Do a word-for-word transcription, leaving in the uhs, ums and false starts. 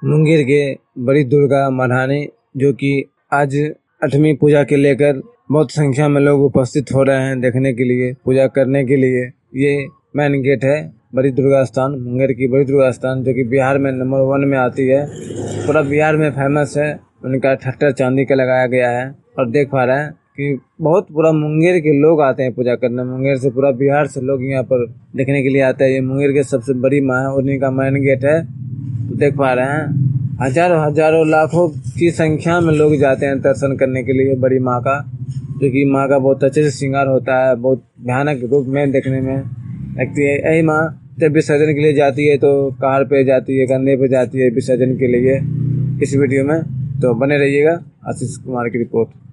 मुंगेर के बड़ी दुर्गा महारानी, जो कि आज आठवीं पूजा के लेकर बहुत संख्या में लोग उपस्थित हो रहे हैं देखने के लिए, पूजा करने के लिए। ये मेन गेट है बड़ी दुर्गा स्थान, मुंगेर की बड़ी दुर्गा स्थान, जो कि बिहार में नंबर वन में आती है, पूरा बिहार में फेमस है। उनका ठट्टर चांदी का लगाया गया है और देख पा रहे हैं कि बहुत पूरा मुंगेर के लोग आते हैं पूजा करने। मुंगेर से पूरा बिहार से लोग यहाँ पर देखने के लिए आते हैं। ये मुंगेर के सबसे बड़ी माँ है, उन्हीं का मेन गेट है। तो देख पा रहे हैं हजारों हजारों लाखों की संख्या में लोग जाते हैं दर्शन करने के लिए बड़ी माँ का, जो कि माँ का बहुत अच्छे से श्रृंगार होता है, बहुत भयानक रूप में देखने में लगती है। यही माँ जब विसर्जन के लिए जाती है तो कार पे जाती है, कंधे पे जाती है विसर्जन के लिए। इस वीडियो में तो बने रहिएगा। आशीष कुमार की रिपोर्ट।